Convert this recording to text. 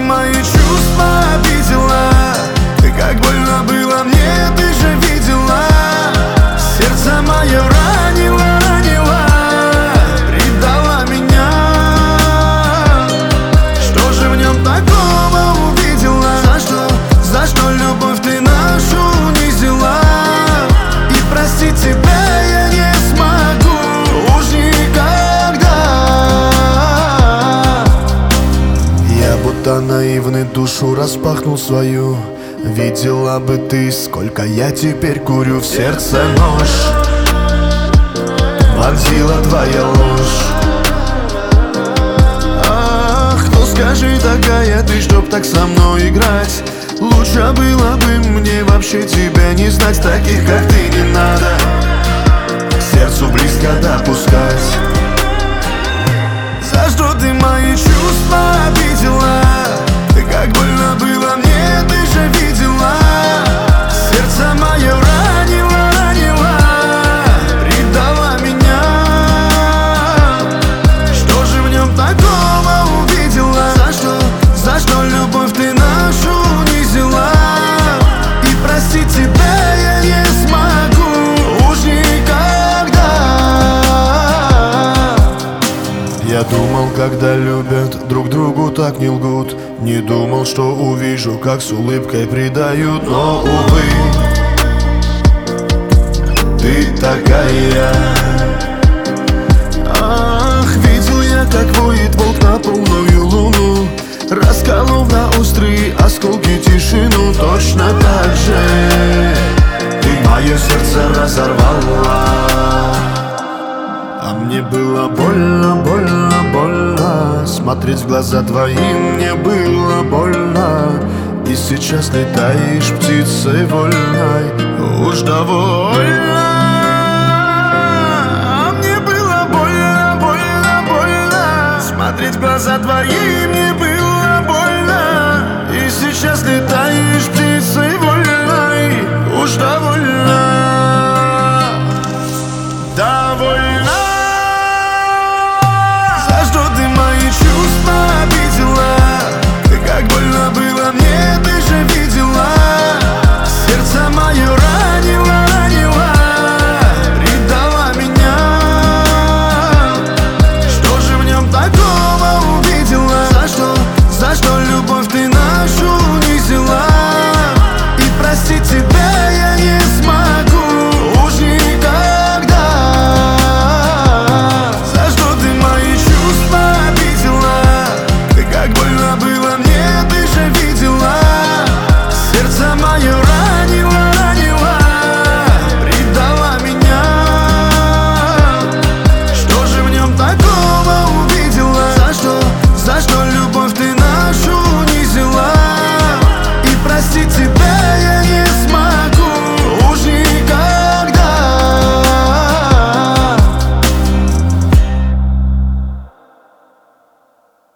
мои чувства обидела? Ты как больно было мне, ты же видела. Сердце мое ранило, ранило, предала меня. Что же в нем такого увидела? За что любовь ты нашу унизила? И простить тебя я не смогу уж никогда. Я будто наивный душу распахнул свою. Видела бы ты, сколько я теперь курю. В сердце нож вонзила твоя ложь. Ах, ну скажи, дорогая, ты чтоб так со мной играть? Лучше было бы мне вообще тебя не знать. Таких, как ты, не надо к сердцу близко допускать. За что ты мои чувства обидела? Ты как больно было мне, ты же видела. Сердце мое ранило, ранило, предала меня. Что же в нем такого увидела? За что любовь ты нашу унизила? И простить тебя я не смогу уж никогда. Я думал, когда любят, друг другу так не лгут. Не думал, что увижу, как с улыбкой предают. Но, увы, ты такая. Ах, видел я, как воет волк на полную луну, расколов на острые осколки тишину. Точно так же ты мое сердце разорвала. А мне было больно, больно, больно. Смотреть в глаза твои мне было больно. И сейчас летаешь птицей вольной, уж довольно. А мне было больно, больно. Смотреть в глаза твои мне